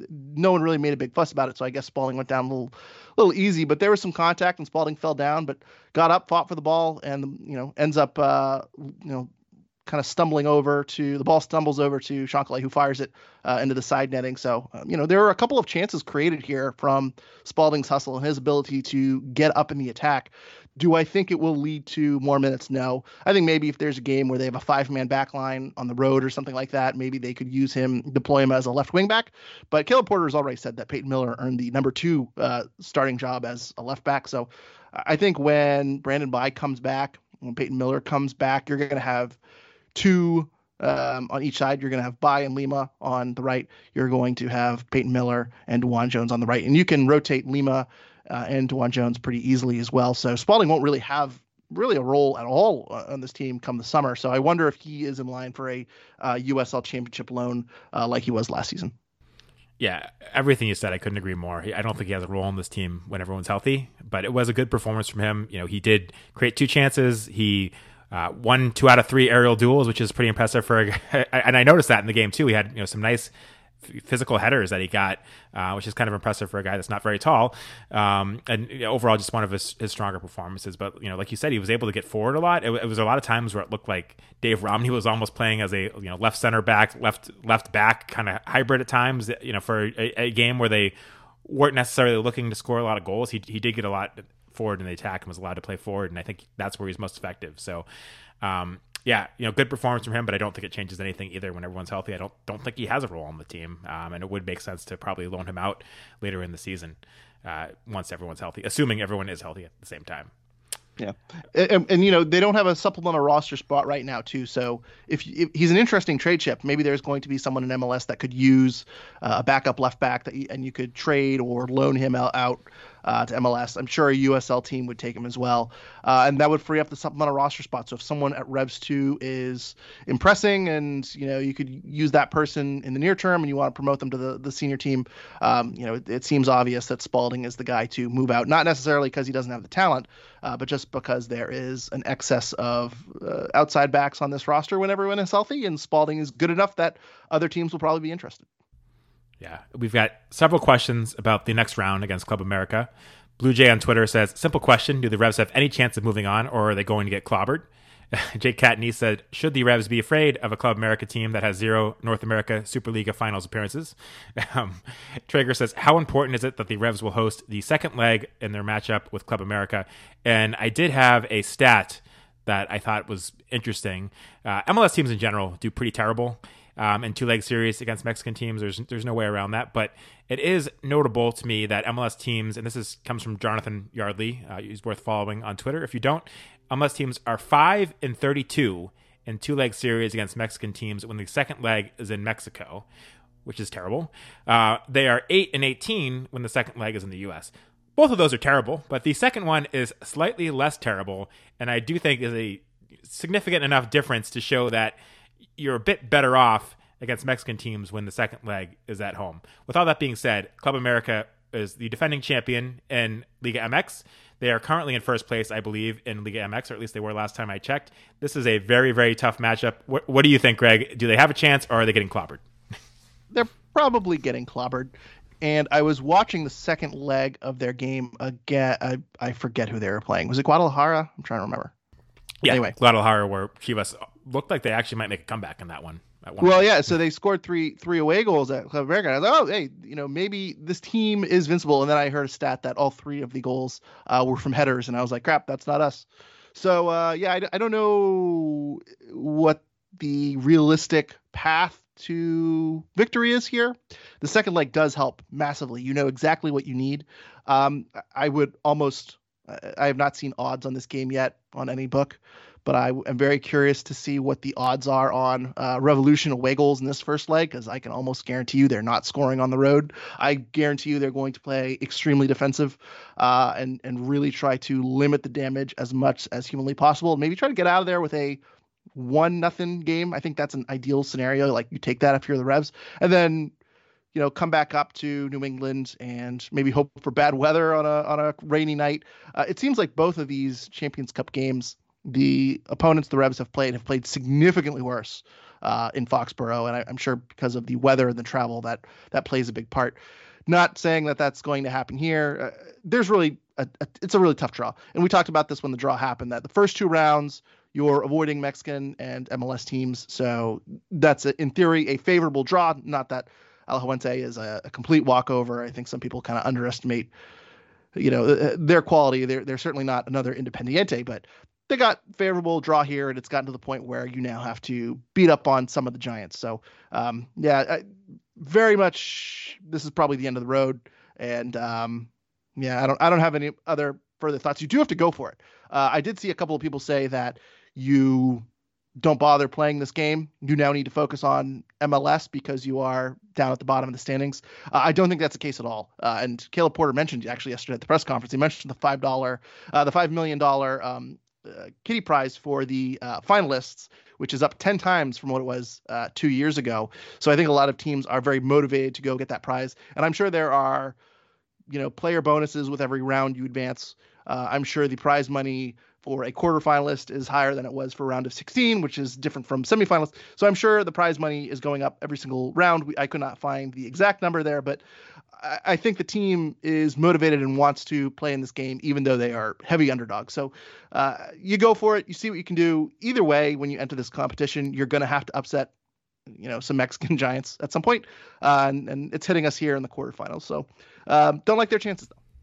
no one really made a big fuss about it, so I guess Spalding went down a little, little easy. But there was some contact, and Spalding fell down, but got up, fought for the ball, and you know ends up uh, you know kind of stumbling over to the ball, stumbles over to Chancalay, who fires it uh, into the side netting. So um, you know there were a couple of chances created here from Spalding's hustle and his ability to get up in the attack. Do I think it will lead to more minutes? No. I think maybe if there's a game where they have a five-man back line on the road or something like that, maybe they could use him, deploy him as a left wing back. But Caleb Porter has already said that Peyton Miller earned the number two uh, starting job as a left back. So I think when Brandon Bye comes back, when Peyton Miller comes back, you're going to have two um, on each side. You're going to have Bye and Lima on the right. You're going to have Peyton Miller and DeJuan Jones on the right. And you can rotate Lima Uh, and DeJuan Jones pretty easily as well. So Spalding won't really have really a role at all uh, on this team come the summer. So I wonder if he is in line for a uh, U S L championship loan uh, like he was last season. Yeah, everything you said, I couldn't agree more. I don't think he has a role in this team when everyone's healthy, but it was a good performance from him. You know, he did create two chances. He uh, won two out of three aerial duels, which is pretty impressive for a guy. And I noticed that in the game too. He had you know some nice physical headers that he got, uh, which is kind of impressive for a guy that's not very tall. Um, and you know, overall, just one of his, his stronger performances. But, you know, like you said, he was able to get forward a lot. It, it was a lot of times where it looked like Dave Romney was almost playing as a, you know, left center back, left, left back kind of hybrid at times, you know, for a, a game where they weren't necessarily looking to score a lot of goals. He, he did get a lot forward in the attack and was allowed to play forward. And I think that's where he's most effective. So, Um, Yeah, you know, good performance from him, but I don't think it changes anything either when everyone's healthy. I don't don't think he has a role on the team, um, and it would make sense to probably loan him out later in the season uh, once everyone's healthy, assuming everyone is healthy at the same time. Yeah, and, and you know they don't have a supplemental roster spot right now too. So if, if he's an interesting trade chip, maybe there's going to be someone in M L S that could use uh, a backup left back that you, and you could trade or loan him out, out uh, to M L S. I'm sure a U S L team would take him as well, uh, and that would free up the supplemental roster spot. So if someone at Revs two is impressing, and you know you could use that person in the near term, and you want to promote them to the, the senior team, um, you know it, it seems obvious that Spalding is the guy to move out. Not necessarily because he doesn't have the talent, uh, but just because there is an excess of uh, outside backs on this roster when everyone is healthy, and Spalding is good enough that other teams will probably be interested. Yeah, we've got several questions about the next round against Club America. Blue Jay on Twitter says, simple question, do the Revs have any chance of moving on, or are they going to get clobbered? Jake Catney said, should the Revs be afraid of a Club America team that has zero North America Superliga finals appearances? Um, Traeger says, how important is it that the Revs will host the second leg in their matchup with Club America? And I did have a stat that I thought was interesting. Uh, M L S teams in general do pretty terrible um, in two-leg series against Mexican teams. There's there's no way around that. But it is notable to me that M L S teams, and this is comes from Jonathan Yardley, uh, he's worth following on Twitter. If you don't, M L S teams are five and thirty-two in two-leg series against Mexican teams when the second leg is in Mexico, which is terrible. Uh, they are eight and eighteen when the second leg is in the U S. Both of those are terrible, but the second one is slightly less terrible, and I do think is a significant enough difference to show that you're a bit better off against Mexican teams when the second leg is at home. With all that being said, Club America is the defending champion in Liga M X. They are currently in first place, I believe, in Liga M X, or at least they were last time I checked. This is a very, very tough matchup. What, what do you think, Greg? Do they have a chance, or are they getting clobbered? They're probably getting clobbered. And I was watching the second leg of their game again. I, I forget who they were playing. Was it Guadalajara? I'm trying to remember. Yeah, anyway, Guadalajara, where Chivas looked like they actually might make a comeback in that one. At one well, point. yeah. So they scored three three away goals at Club America. I was like, oh, hey, you know, maybe this team is invincible. And then I heard a stat that all three of the goals uh, were from headers, and I was like, crap, that's not us. So uh, yeah, I, I don't know what the realistic path to victory is here. The second leg does help massively. You know exactly what you need. Um, I would almost, I have not seen odds on this game yet on any book, but I am very curious to see what the odds are on uh, Revolution away goals in this first leg, because I can almost guarantee you they're not scoring on the road. I guarantee you they're going to play extremely defensive uh, and, and really try to limit the damage as much as humanly possible, and maybe try to get out of there with a one nothing game. I think that's an ideal scenario. Like, you take that if you're the Revs, and then, you know, come back up to New England and maybe hope for bad weather on a on a rainy night. Uh, it seems like both of these Champions Cup games, the opponents the Revs have played have played significantly worse uh, in Foxborough, and I, I'm sure because of the weather and the travel that that plays a big part. Not saying that that's going to happen here. Uh, there's really a, a, it's a really tough draw, and we talked about this when the draw happened. That the first two rounds, you're avoiding Mexican and M L S teams. So that's, a, in theory, a favorable draw. Not that Alajuelense is a, a complete walkover. I think some people kind of underestimate, you know, their quality. They're, they're certainly not another Independiente, but they got favorable draw here, and it's gotten to the point where you now have to beat up on some of the giants. So, um, yeah, I, very much this is probably the end of the road. And, um, yeah, I don't I don't have any other further thoughts. You do have to go for it. Uh, I did see a couple of people say that you don't bother playing this game. You now need to focus on M L S because you are down at the bottom of the standings. Uh, I don't think that's the case at all. Uh, and Caleb Porter mentioned actually yesterday at the press conference, he mentioned the five dollars, uh, the five million dollars um, uh, kitty prize for the uh, finalists, which is up ten times from what it was uh, two years ago. So I think a lot of teams are very motivated to go get that prize. And I'm sure there are, you know, player bonuses with every round you advance. Uh, I'm sure the prize money for a quarterfinalist is higher than it was for a round of sixteen, which is different from semifinalists. So I'm sure the prize money is going up every single round. We, I could not find the exact number there, but I, I think the team is motivated and wants to play in this game, even though they are heavy underdogs. So uh, you go for it. You see what you can do. Either way, when you enter this competition, you're going to have to upset, you know, some Mexican giants at some point. Uh, and, and it's hitting us here in the quarterfinals. So um, don't like their chances, though.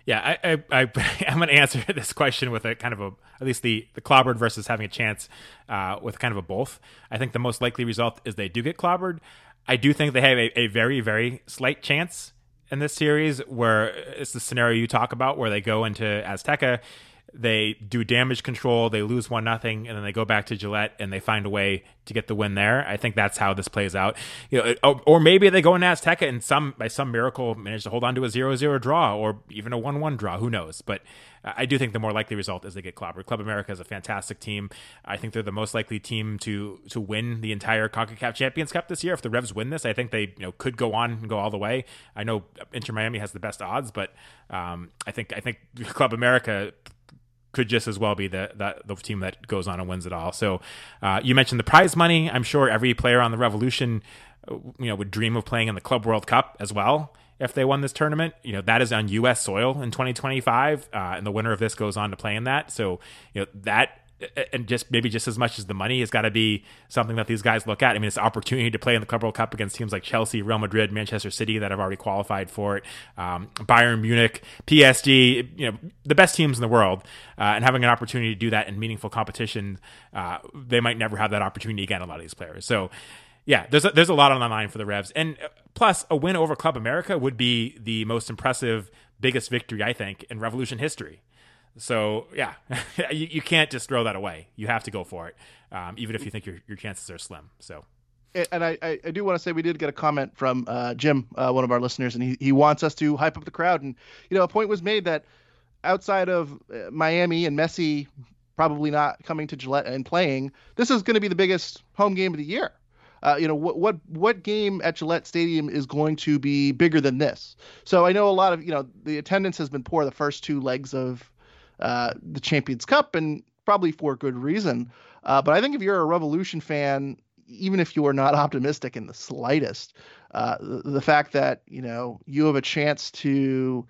Yeah, I, I, I, I'm going to answer this question with a kind of a, at least the, the clobbered versus having a chance uh, with kind of a both. I think the most likely result is they do get clobbered. I do think they have a, a very, very slight chance in this series where it's the scenario you talk about where they go into Azteca, they do damage control, they lose one nothing, and then they go back to Gillette and they find a way to get the win there. I think that's how this plays out. You know, or, or maybe they go into Azteca and some by some miracle manage to hold on to a zero zero draw or even a one one draw. Who knows? But I do think the more likely result is they get clobbered. Club America is a fantastic team. I think they're the most likely team to to win the entire CONCACAF Champions Cup this year. If the Revs win this, I think they you know could go on and go all the way. I know Inter Miami has the best odds, but um, I think I think Club America could just as well be the, the the team that goes on and wins it all. So uh, you mentioned the prize money. I'm sure every player on the Revolution, you know, would dream of playing in the Club World Cup as well if they won this tournament. You know, that is on U S soil in twenty twenty-five, uh, and the winner of this goes on to play in that. So you know that. And just maybe just as much as the money has got to be something that these guys look at. I mean, it's an opportunity to play in the Club World Cup against teams like Chelsea, Real Madrid, Manchester City that have already qualified for it, um, Bayern Munich, P S G, you know, the best teams in the world, uh, and having an opportunity to do that in meaningful competition, uh, they might never have that opportunity again, a lot of these players. So, yeah, there's a, there's a lot on the line for the Revs. And plus, a win over Club America would be the most impressive, biggest victory, I think, in Revolution history. So, yeah, you, you can't just throw that away. You have to go for it, um, even if you think your your chances are slim. So, and I, I do want to say we did get a comment from uh, Jim, uh, one of our listeners, and he, he wants us to hype up the crowd. And, you know, a point was made that outside of uh, Miami and Messi probably not coming to Gillette and playing, this is going to be the biggest home game of the year. Uh, you know, what what what game at Gillette Stadium is going to be bigger than this? So I know a lot of, you know, the attendance has been poor the first two legs of uh, the Champions Cup, and probably for good reason. Uh, but I think if you're a Revolution fan, even if you are not optimistic in the slightest, uh, the, the fact that, you know, you have a chance to,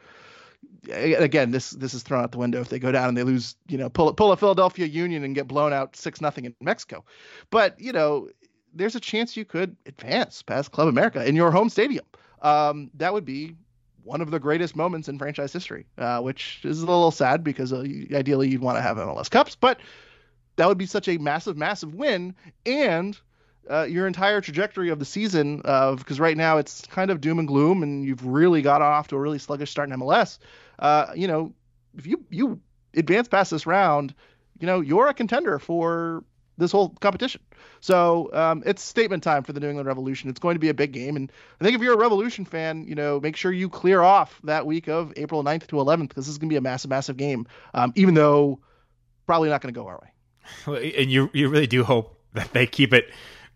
again, this this is thrown out the window if they go down and they lose, you know, pull, pull a Philadelphia Union and get blown out six nothing in Mexico. But, you know, there's a chance you could advance past Club America in your home stadium. Um, that would be one of the greatest moments in franchise history, uh, which is a little sad because uh, ideally you'd want to have M L S Cups, but that would be such a massive, massive win. And uh, your entire trajectory of the season, of because right now it's kind of doom and gloom and you've really got off to a really sluggish start in M L S. Uh, you know, if you, you advance past this round, you know, you're a contender for this whole competition. So um, it's statement time for the New England Revolution. It's going to be a big game. And I think if you're a Revolution fan, you know, make sure you clear off that week of April ninth to eleventh, because this is going to be a massive, massive game, um, even though probably not going to go our way. And you, you really do hope that they keep it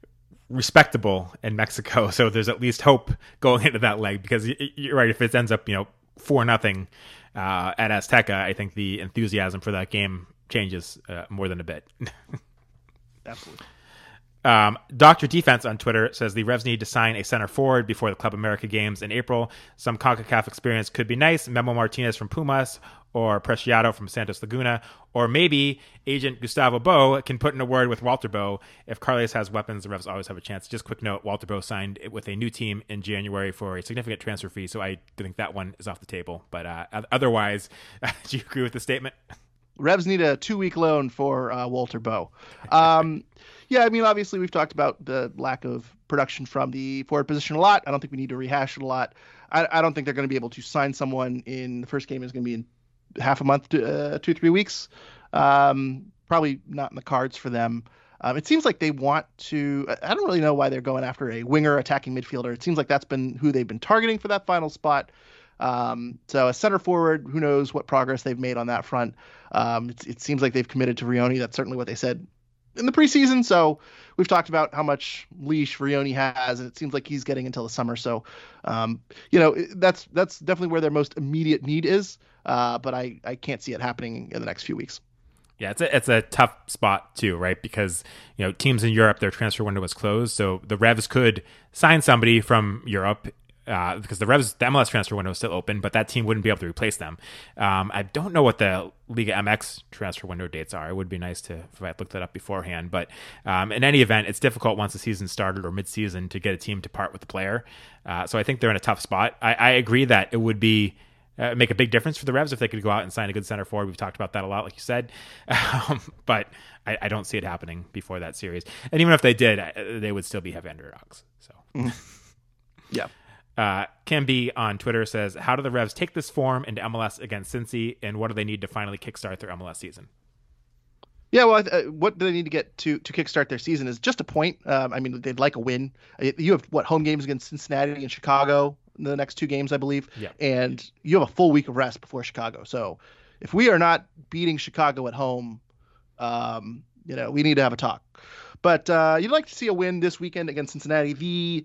respectable in Mexico. So there's at least hope going into that leg, because you're right. If it ends up, you know, four nothing uh, at Azteca, I think the enthusiasm for that game changes uh, more than a bit. Absolutely. Um, Doctor Defense on Twitter says the Revs need to sign a center forward before the Club America games in April. Some CONCACAF experience could be nice. Memo Martinez from Pumas, or Preciado from Santos Laguna, or maybe agent Gustavo Bo can put in a word with Walter Bo. If Carles has weapons, the Revs always have a chance. Just quick note, Walter Bo signed with a new team in January for a significant transfer fee, so I think that one is off the table. But uh, otherwise, do you agree with the statement? Revs need a two-week loan for uh, Walter Bo. Um, yeah, I mean, obviously we've talked about the lack of production from the forward position a lot. I don't think we need to rehash it a lot. I, I don't think they're going to be able to sign someone in the first game is going to be in half a month to uh, two, three weeks. Um, probably not in the cards for them. Um, it seems like they want to, I don't really know why they're going after a winger attacking midfielder. It seems like that's been who they've been targeting for that final spot. Um, so a center forward, who knows what progress they've made on that front. Um, it, it seems like they've committed to Vrioni. That's certainly what they said in the preseason. So we've talked about how much leash Vrioni has, and it seems like he's getting until the summer. So, um, you know, that's, that's definitely where their most immediate need is. Uh, but I, I can't see it happening in the next few weeks. Yeah, it's a, it's a tough spot too, right? Because, you know, teams in Europe, their transfer window was closed. So the Revs could sign somebody from Europe, Uh, because the Revs, the M L S transfer window is still open, but that team wouldn't be able to replace them. Um, I don't know what the Liga M X transfer window dates are. It would be nice to if I had looked that up beforehand. But um, in any event, it's difficult once the season started or mid-season to get a team to part with the player. Uh, so I think they're in a tough spot. I, I agree that it would be uh, make a big difference for the Revs if they could go out and sign a good center forward. We've talked about that a lot, like you said, um, but I, I don't see it happening before that series. And even if they did, they would still be heavy underdogs. So, mm. yeah. Uh, Kim B on Twitter says, how do the Revs take this form into M L S against Cincy, and what do they need to finally kickstart their M L S season? Yeah, well, uh, what do they need to get to to kickstart their season is just a point. Um, I mean, they'd like a win. You have, what, home games against Cincinnati and Chicago in the next two games, I believe. Yeah. And you have a full week of rest before Chicago. So if we are not beating Chicago at home, um, you know, we need to have a talk. But uh, you'd like to see a win this weekend against Cincinnati. The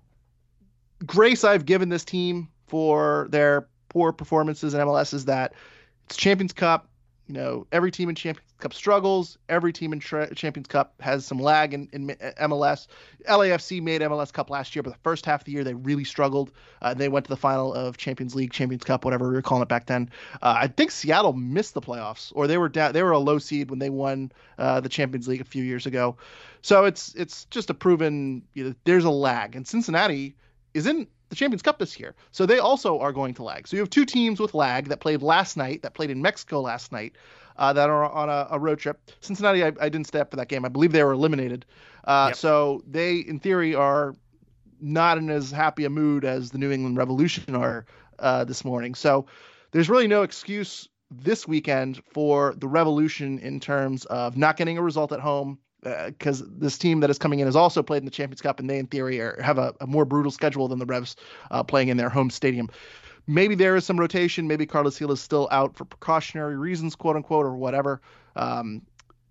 grace I've given this team for their poor performances in M L S is that it's Champions Cup. You know, every team in Champions Cup struggles. Every team in tra- Champions Cup has some lag in, in M L S. L A F C made M L S Cup last year, but the first half of the year they really struggled. Uh, they went to the final of Champions League, Champions Cup, whatever we were calling it back then. Uh, I think Seattle missed the playoffs, or they were down. They were a low seed when they won uh, the Champions League a few years ago. So it's it's just a proven, you know, there's a lag. And Cincinnati is in the Champions Cup this year, so they also are going to lag. So you have two teams with lag that played last night, that played in Mexico last night, uh, that are on a, a road trip. Cincinnati, I, I didn't stay up for that game. I believe they were eliminated. Uh, yep. So they, in theory, are not in as happy a mood as the New England Revolution are uh, this morning. So there's really no excuse this weekend for the Revolution in terms of not getting a result at home, because uh, this team that is coming in has also played in the Champions Cup, and they, in theory, are, have a, a more brutal schedule than the Revs uh, playing in their home stadium. Maybe there is some rotation. Maybe Carlos Gil is still out for precautionary reasons, quote unquote, or whatever. Um,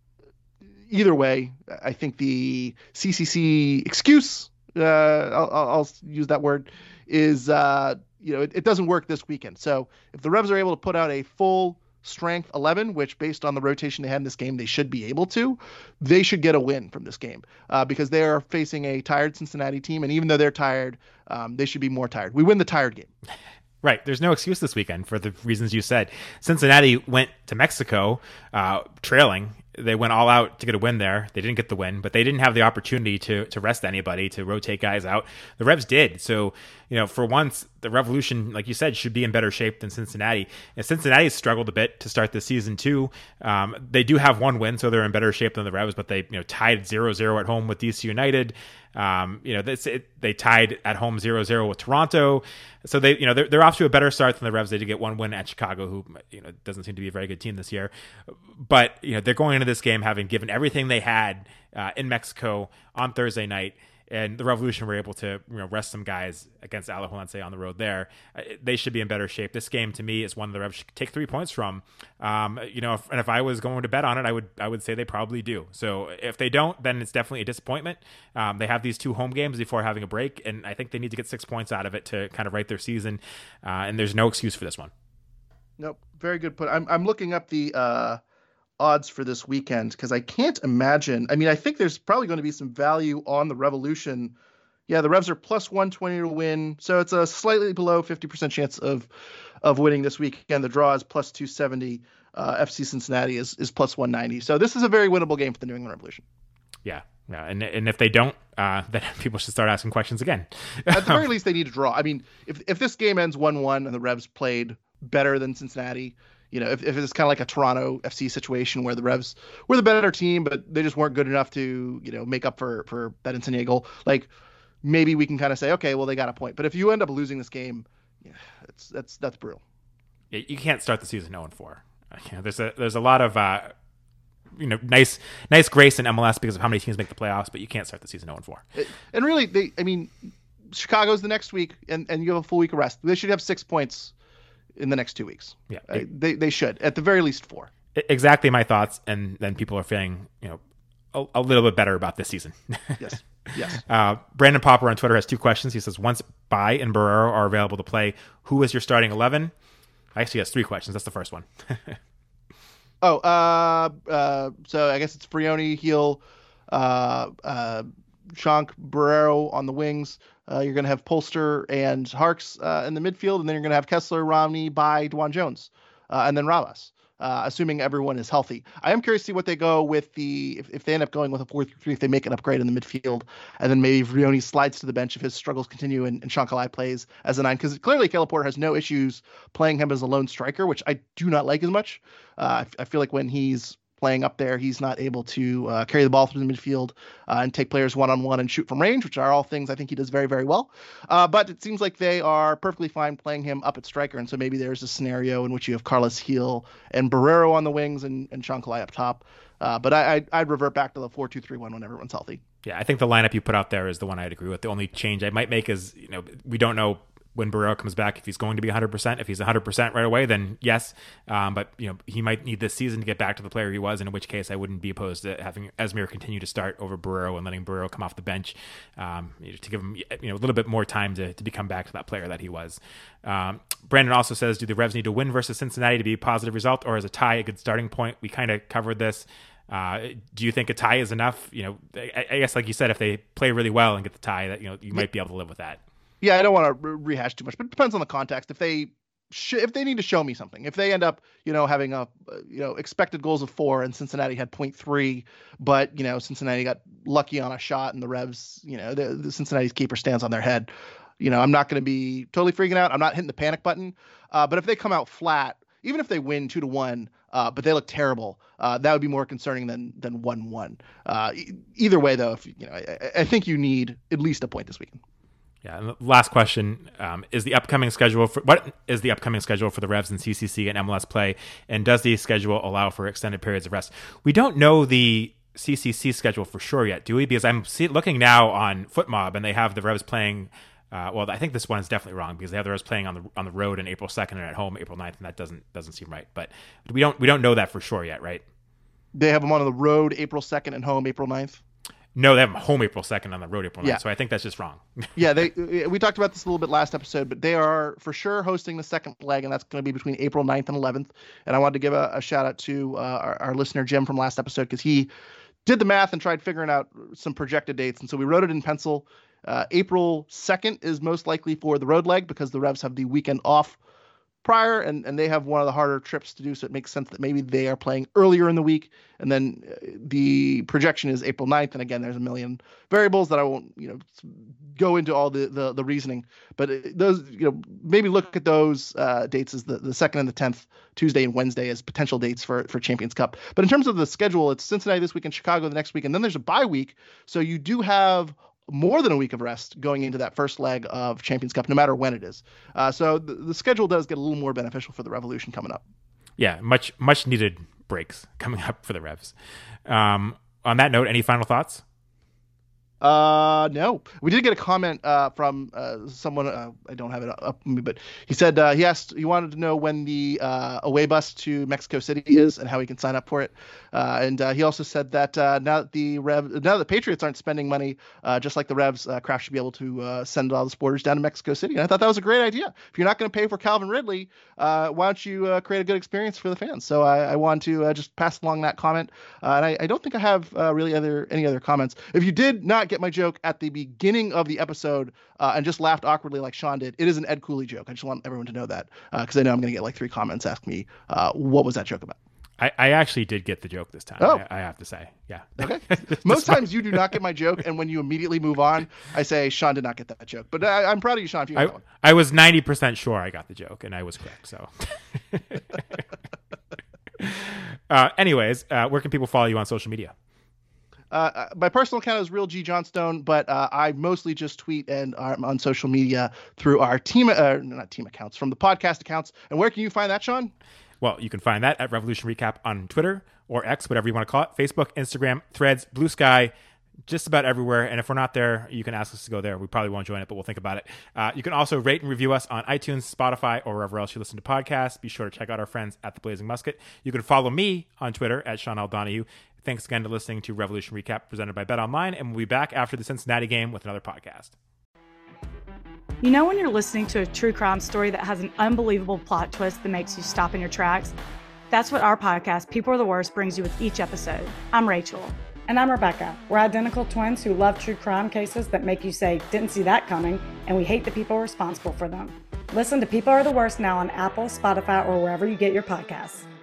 either way, I think the C C C excuse, uh, I'll, I'll use that word, is, uh, you know, it, it doesn't work this weekend. So if the Revs are able to put out a full strength eleven, which based on the rotation they had in this game, they should be able to, they should get a win from this game uh, because they are facing a tired Cincinnati team. And even though they're tired, um, they should be more tired. We win the tired game. Right. There's no excuse this weekend for the reasons you said. Cincinnati went to Mexico uh, trailing. They went all out to get a win there. They didn't get the win, but they didn't have the opportunity to to rest anybody, to rotate guys out. The Revs did. So, you know, for once, the Revolution, like you said, should be in better shape than Cincinnati. And Cincinnati struggled a bit to start the season too. Um, they do have one win, so they're in better shape than the Revs, but they, you know, tied zero zero at home with D C United. Um, you know, this, it, they tied at home zero zero with Toronto. So they, you know, they're, they're off to a better start than the Revs. They did get one win at Chicago, who, you know, doesn't seem to be a very good team this year. But, you know, they're going into this game having given everything they had uh, in Mexico on Thursday night. And the Revolution were able to, you know, rest some guys against Alajuelense on the road there. Uh, they should be in better shape. This game, to me, is one the Revs should take three points from. Um, you know, if, and if I was going to bet on it, I would I would say they probably do. So if they don't, then it's definitely a disappointment. Um, they have these two home games before having a break, and I think they need to get six points out of it to kind of right their season. Uh, and there's no excuse for this one. Nope. Very good put. I'm I'm looking up the uh, odds for this weekend because I can't imagine. I mean, I think there's probably going to be some value on the Revolution. Yeah, the Revs are plus one twenty to win, so it's a slightly below fifty percent chance of of winning this weekend. The draw is plus two seventy. Uh, F C Cincinnati is is plus one ninety. So this is a very winnable game for the New England Revolution. Yeah. Yeah, and and if they don't, uh, then people should start asking questions again. At the very least, they need to draw. I mean, if if this game ends one one and the Revs played better than Cincinnati, you know, if, if it's kind of like a Toronto F C situation where the Revs were the better team, but they just weren't good enough to, you know, make up for, for that Insigne goal, like maybe we can kind of say, okay, well, they got a point. But if you end up losing this game, yeah, it's, that's, that's brutal. Yeah, you can't start the season oh and four. You know, there's a, there's a lot of, uh, you know, nice, nice grace in M L S because of how many teams make the playoffs, but you can't start the season oh and four. And really, they, I mean, Chicago's the next week and, and you have a full week of rest. They should have six points in the next two weeks. Yeah, uh, they they should at the very least four. Exactly my thoughts, and then people are feeling, you know, a, a little bit better about this season. Yes, yes. Uh, Brandon Popper on Twitter has two questions. He says, once Bai and Barrero are available to play, who is your starting eleven? Actually, he has three questions. That's the first one. oh, uh, uh, so I guess it's Frioni, Heel, uh, uh, Schank, Barrero on the wings. Uh, you're going to have Polster and Harks uh, in the midfield, and then you're going to have Kessler, Romney, Bai, Dwan Jones, uh, and then Ramos. uh, assuming everyone is healthy. I am curious to see what they go with the if, if they end up going with a four three three, if they make an upgrade in the midfield, and then maybe Vrioni slides to the bench if his struggles continue and, and Sean Kalai plays as a nine, because clearly Caleb Porter has no issues playing him as a lone striker, which I do not like as much. Uh, I, I feel like when he's playing up there, he's not able to uh, carry the ball through the midfield uh, and take players one-on-one and shoot from range, which are all things I think he does very, very well. Uh, but it seems like they are perfectly fine playing him up at striker, and so maybe there's a scenario in which you have Carlos Gil and Barrero on the wings and, and Sean Kalai up top. Uh, but I, I'd, I'd revert back to the four two three one when everyone's healthy. Yeah, I think the lineup you put out there is the one I'd agree with. The only change I might make is, you know, we don't know when Barrero comes back if he's going to be one hundred percent. If he's one hundred percent right away, then yes. Um, but you know, he might need this season to get back to the player he was, and in which case I wouldn't be opposed to having Esmir continue to start over Barrero and letting Barrero come off the bench um, to give him, you know, a little bit more time to, to become back to that player that he was. Um, Brandon also says, do the Revs need to win versus Cincinnati to be a positive result, or is a tie a good starting point? We kind of covered this. Uh, do you think a tie is enough? You know, I, I guess like you said, if they play really well and get the tie, that, you know, you might be able to live with that. Yeah, I don't want to re- rehash too much, but it depends on the context. If they sh- if they need to show me something, if they end up, you know, having a, you know, expected goals of four and Cincinnati had point three, but, you know, Cincinnati got lucky on a shot and the Revs, you know, the, the Cincinnati's keeper stands on their head, you know, I'm not going to be totally freaking out. I'm not hitting the panic button. Uh, but if they come out flat, even if they win two to one, uh, but they look terrible, uh, that would be more concerning than than one one. Uh, e- either way, though, if you know, I, I think you need at least a point this weekend. Yeah. And the last question um, is the upcoming schedule for what is the upcoming schedule for the Revs in C C C and M L S play, and does the schedule allow for extended periods of rest? We don't know the C C C schedule for sure yet, do we? Because I'm see, looking now on FootMob, and they have the Revs playing. Uh, well, I think this one is definitely wrong because they have the Revs playing on the on the road in April second and at home April ninth, and that doesn't doesn't seem right. But we don't we don't know that for sure yet, right? They have them on the road April second and home April ninth. No, they have them home April second on the road April ninth. Yeah. So I think that's just wrong. yeah, they we talked about this a little bit last episode, but they are for sure hosting the second leg, and that's going to be between April ninth and eleventh. And I wanted to give a, a shout out to uh, our, our listener Jim from last episode, because he did the math and tried figuring out some projected dates. And so we wrote it in pencil. Uh, April second is most likely for the road leg because the Revs have the weekend off prior, and, and they have one of the harder trips to do. So it makes sense that maybe they are playing earlier in the week. And then uh, the projection is April ninth. And again, there's a million variables that I won't, you know, go into all the, the, the reasoning, but those, you know, maybe look at those uh, dates as the, the second and the tenth, Tuesday and Wednesday, as potential dates for, for Champions Cup. But in terms of the schedule, it's Cincinnati this week and Chicago the next week. And then there's a bye week. So you do have more than a week of rest going into that first leg of Champions Cup, no matter when it is. Uh, so the, the schedule does get a little more beneficial for the Revolution coming up. Yeah, much much needed breaks coming up for the Revs. Um, on that note, any final thoughts? Uh, no, we did get a comment uh, from uh, someone. Uh, I don't have it up, but he said uh, he asked, he wanted to know when the uh, away bus to Mexico City is and how he can sign up for it. Uh, and uh, he also said that uh, now that the Rev, now that the Patriots aren't spending money, uh, just like the Revs, uh, Kraft should be able to uh, send all the supporters down to Mexico City. And I thought that was a great idea. If you're not going to pay for Calvin Ridley, uh, why don't you uh, create a good experience for the fans? So I, I want to uh, just pass along that comment. Uh, and I, I don't think I have uh, really other any other comments. If you did not get my joke at the beginning of the episode uh, and just laughed awkwardly like Sean did, it is an Ed Cooley joke. I just want everyone to know that because uh, I know I'm going to get like three comments asking me uh, what was that joke about. I, I actually did get the joke this time. Oh. I, I have to say. Yeah. Okay. Most times you do not get my joke, and when you immediately move on, I say Sean did not get that joke. But I, I'm proud of you, Sean. If you got I, that one. I was ninety percent sure I got the joke, and I was correct. So, uh, anyways, uh, where can people follow you on social media? Uh, my personal account is Real G Johnstone, but uh, I mostly just tweet and I'm on social media through our team, uh, not team accounts, from the podcast accounts. And where can you find that, Sean? Well, you can find that at Revolution Recap on Twitter or X, whatever you want to call it, Facebook, Instagram, Threads, Blue Sky, just about everywhere. And if we're not there, you can ask us to go there. We probably won't join it, but we'll think about it. Uh, you can also rate and review us on iTunes, Spotify, or wherever else you listen to podcasts. Be sure to check out our friends at The Blazing Musket. You can follow me on Twitter at Sean L. Donahue. Thanks again to listening to Revolution Recap presented by BetOnline, and we'll be back after the Cincinnati game with another podcast. You know when you're listening to a true crime story that has an unbelievable plot twist that makes you stop in your tracks? That's what our podcast, People Are the Worst, brings you with each episode. I'm Rachel. And I'm Rebecca. We're identical twins who love true crime cases that make you say, didn't see that coming, and we hate the people responsible for them. Listen to People Are the Worst now on Apple, Spotify, or wherever you get your podcasts.